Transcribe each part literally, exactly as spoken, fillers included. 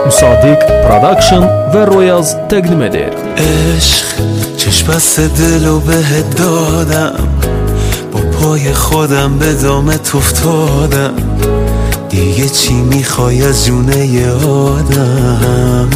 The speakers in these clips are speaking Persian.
Müsadik Production و رویاز تقدیم eder. عشق چشم بست دلو بهت دادم، با پای خودم به دامت افتادم، دیگه چی میخوای از جونه ی آدم؟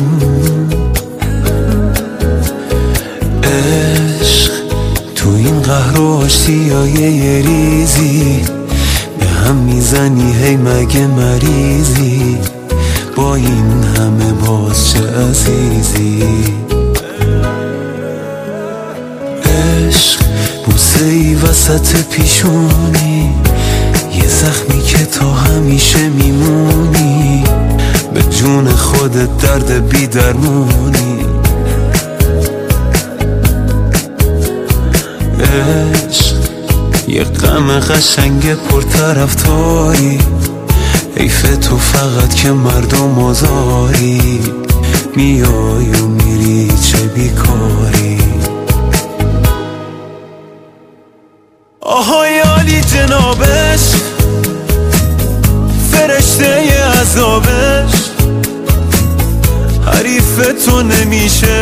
عشق تو این قهر و آشتیای یه ریزی به هم میزنی، هی مگه مریضی؟ با این همه باز چه عزیزی؟ عشق بوسه ای وسط پیشونی، یه زخمی که تا همیشه میمونی، به جون خودت درد بی درمونی. عشق یه غم قشنگ پرطرفداری، حیف تو فقط که مردم آزاری، میای و میری چه بیکاری. آهای عالی جنابش، فرشته ی عذابش، حریف تو نمیشه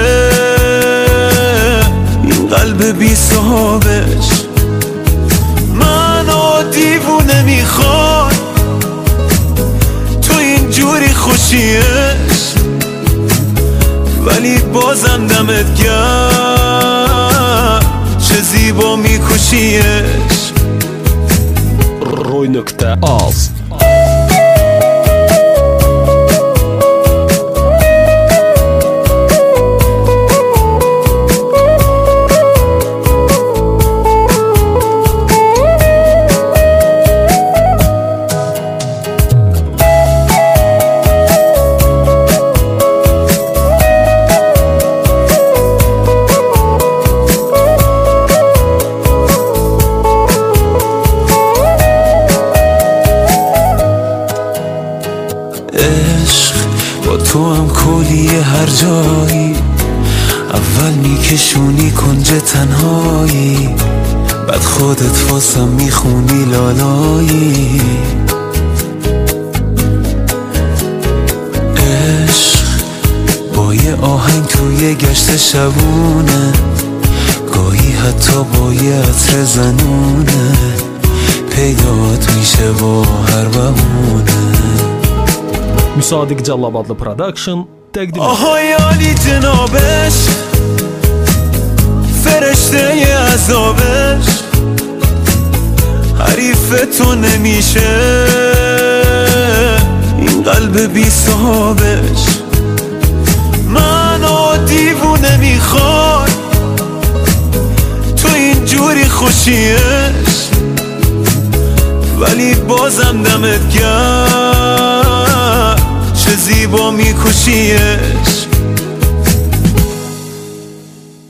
این قلب بی صاحبش. منو دیوونه میخواد تو اینجوری خوشیش، ولی بازم دمت گرم چه زیبا میکشیش. روی نکته آز عشق با تو هم کلیه هر جایی، اول میکشونی کنج تنهایی، بعد خودت واسم میخونی لالایی. عشق با یه آهنگ توی گشت شبونه، گاهی حتی با یه عطر زنونه، پیدات میشه با هر بهونه. Müsadik Callabadlı Production təqdim edir. آهای عالی جنابش، فرشته ی عذابش، حریف تو نمیشه این قلب بی صاحبش. منو دیوونه میخواد تو اینجوری خوشیش، ولی بازم دمت گرم چه زیبا میکشیش.